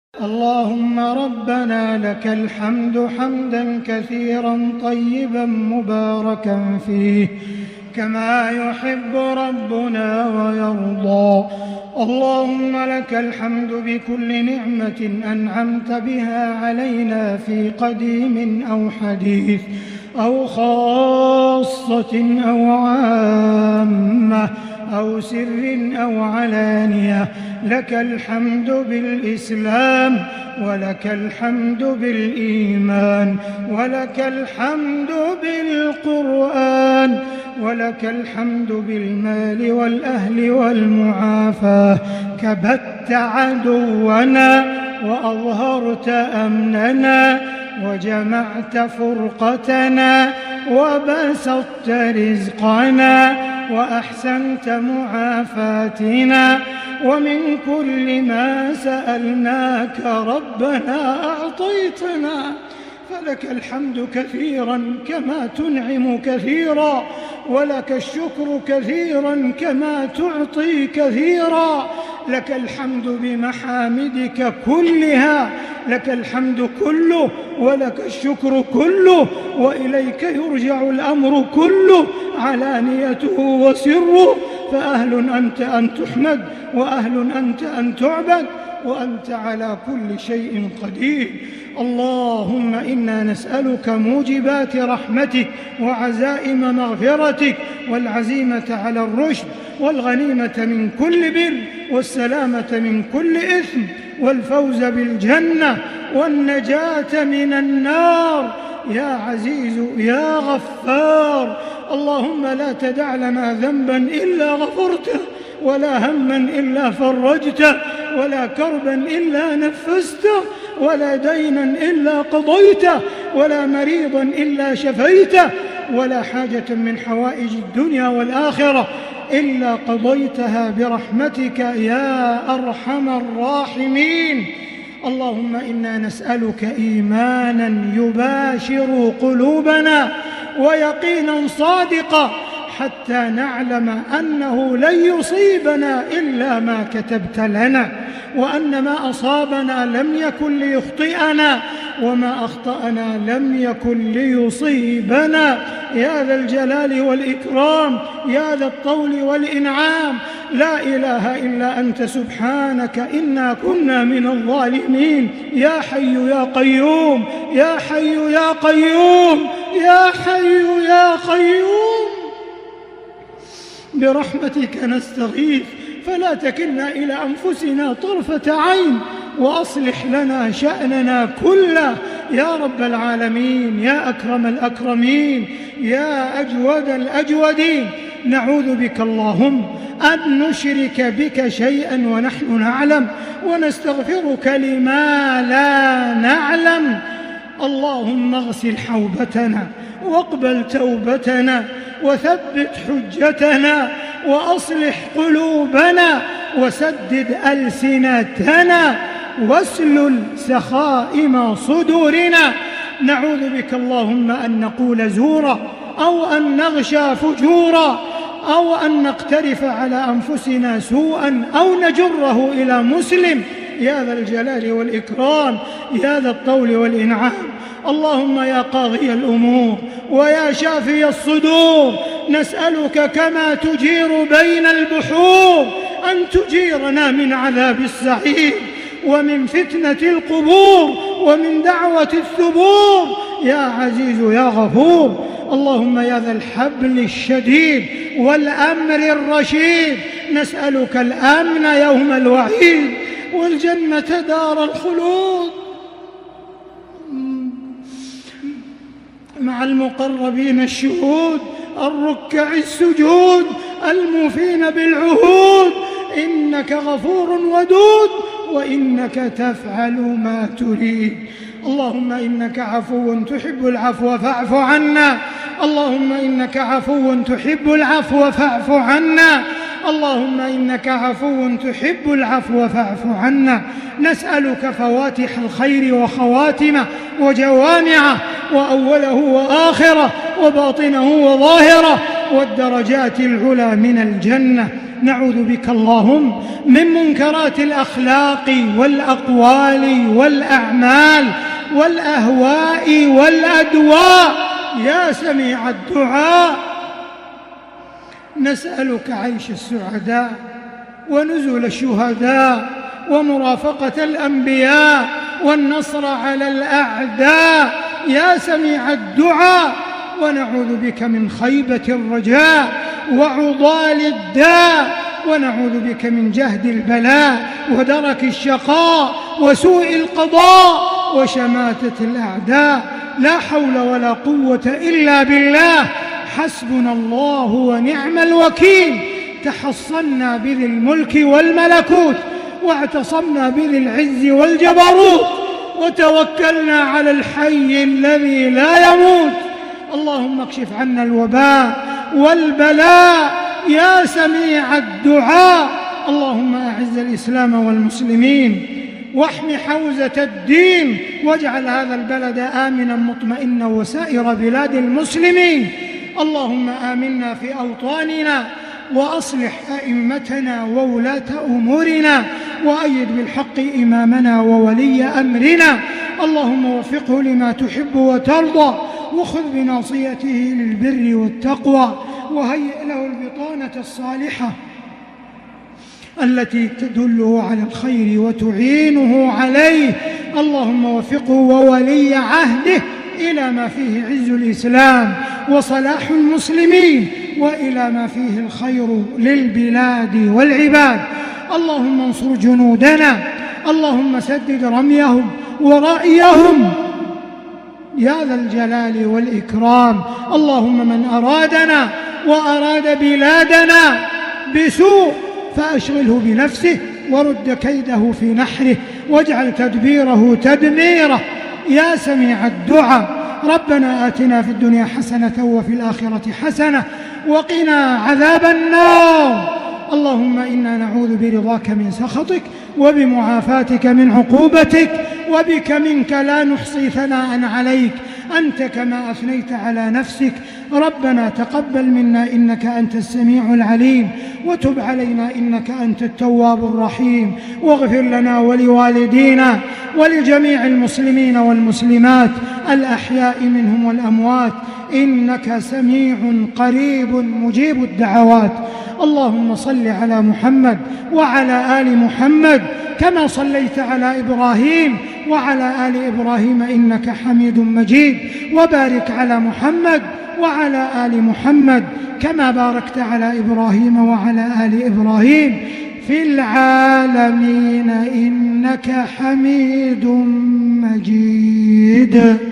اللهم ربنا لك الحمد حمدا كثيرا طيبا مباركا فيه كما يحب ربنا ويرضى. اللهم لك الحمد بكل نعمة أنعمت بها علينا في قديم أو حديث أو خاصة أو عامة أو سر أو علانية. لك الحمد بالإسلام، ولك الحمد بالإيمان، ولك الحمد بالقرآن، ولك الحمد بالمال والأهل والمعافاة. كبت عدونا وأظهرت أمننا وجمعت فرقتنا وبسطت رزقنا وأحسنت معافاتنا، ومن كل ما سألناك ربنا أعطيتنا، فلك الحمد كثيرا كما تنعم كثيرا، ولك الشكر كثيرا كما تعطي كثيرا. لك الحمد بمحامدك كلها، لك الحمد كله ولك الشكر كله، وإليك يرجع الأمر كله علانيته وسره. فأهل أنت أن تحمد، وأهل أنت أن تعبد، وأنت على كل شيء قدير. اللهم إنا نسألك موجبات رحمتك وعزائم مغفرتك والعزيمة على الرشد والغنيمة من كل بر والسلامة من كل إثم والفوز بالجنة والنجاة من النار يا عزيز يا غفار. اللهم لا تدع لنا ذنبا إلا غفرته، ولا هما إلا فرجته، ولا كربا إلا نفسته، ولا دينا إلا قضيته، ولا مريضا إلا شفيته، ولا حاجة من حوائج الدنيا والآخرة إلا قضيتها برحمتك يا أرحم الراحمين. اللهم إنا نسألك إيمانا يباشر قلوبنا ويقينا صادقا، حتى نعلم أنه لن يصيبنا إلا ما كتبت لنا، وأن ما أصابنا لم يكن ليخطئنا، وما أخطأنا لم يكن ليصيبنا يا ذا الجلال والإكرام يا ذا الطول والإنعام. لا إله إلا أنت سبحانك إنا كنا من الظالمين. يا حي يا قيوم، يا حي يا قيوم، يا حي يا قيوم، برحمتك نستغيث، فلا تكلنا إلى أنفسنا طرفة عين، وأصلح لنا شأننا كله يا رب العالمين، يا أكرم الأكرمين، يا أجود الأجودين. نعوذ بك اللهم أن نشرك بك شيئا ونحن نعلم، ونستغفرك لما لا نعلم. اللهم اغسل حوبتنا واقبل توبتنا وثبت حجتنا وأصلح قلوبنا وسدد ألسنتنا واسلل سخائم صدورنا. نعوذ بك اللهم أن نقول زورا، أو أن نغشى فجورا، أو أن نقترف على أنفسنا سوءا، أو نجره إلى مسلم يا ذا الجلال والإكرام يا ذا الطول والإنعام. اللهم يا قاضي الأمور ويا شافي الصدور، نسألك كما تجير بين البحور أن تجيرنا من عذاب السعير، ومن فتنة القبور، ومن دعوة الثبور يا عزيز يا غفور. اللهم يا ذا الحبل الشديد والأمر الرشيد، نسألك الأمن يوم الوعيد، والجنة دار الخلود مع المقربين الشهود الركع السجود الموفين بالعهود. إنك غفور ودود، وإنك تفعل ما تريد. اللهم إنك عفو تحب العفو فاعف عنا. اللهم إنك عفو تحب العفو فاعف عنا. اللهم إنك عفو تحب العفو فاعف عنا. نسألك فواتح الخير وخواتمه وجوامعه وأوله وآخره وباطنه وظاهره والدرجات العلى من الجنة. نعوذ بك اللهم من منكرات الأخلاق والأقوال والأعمال والأهواء والأدواء يا سميع الدعاء. نسألك عيش السعداء ونزل الشهداء ومرافقة الأنبياء والنصر على الأعداء يا سميع الدعاء. ونعوذ بك من خيبة الرجاء وعضال الداء، ونعوذ بك من جهد البلاء ودرك الشقاء وسوء القضاء وشماتة الأعداء. لا حول ولا قوة إلا بالله، حسبنا الله ونعم الوكيل. تحصنا بذي الملك والملكوت، واعتصمنا بذي العز والجبروت، وتوكلنا على الحي الذي لا يموت. اللهم اكشف عنا الوباء والبلاء يا سميع الدعاء. اللهم أعز الإسلام والمسلمين واحم حوزة الدين، واجعل هذا البلد آمنا مطمئنا وسائر بلاد المسلمين. اللهم آمنا في أوطاننا، وأصلح أئمتنا وولاة أمورنا، وأيد بالحق إمامنا وولي أمرنا. اللهم وفقه لما تحب وترضى، وخذ بناصيته للبر والتقوى، وهيئ له البطانة الصالحة التي تدله على الخير وتعينه عليه. اللهم وفقه وولي عهده إلى ما فيه عز الإسلام وصلاح المسلمين، وإلى ما فيه الخير للبلاد والعباد. اللهم انصر جنودنا، اللهم سدد رميهم ورأيهم يا ذا الجلال والإكرام. اللهم من أرادنا وأراد بلادنا بسوء فأشغله بنفسه، ورد كيده في نحره، واجعل تدبيره تدميره يا سميع الدعاء. ربنا آتنا في الدنيا حسنة وفي الآخرة حسنة وقنا عذاب النار. اللهم إنا نعوذ برضاك من سخطك، وبمعافاتك من عقوبتك، وبك منك لا نحصي ثناء عليك أنت كما أثنيت على نفسك. ربنا تقبل منا إنك أنت السميع العليم، وتب علينا إنك أنت التواب الرحيم، واغفر لنا ولوالدينا ولجميع المسلمين والمسلمات الأحياء منهم والأموات، إنك سميع قريب مجيب الدعوات. اللهم صل على محمد وعلى آل محمد كما صليت على إبراهيم وعلى آل إبراهيم إنك حميد مجيد، وبارك على محمد وعلى آل محمد كما باركت على إبراهيم وعلى آل إبراهيم في العالمين إنك حميد مجيد.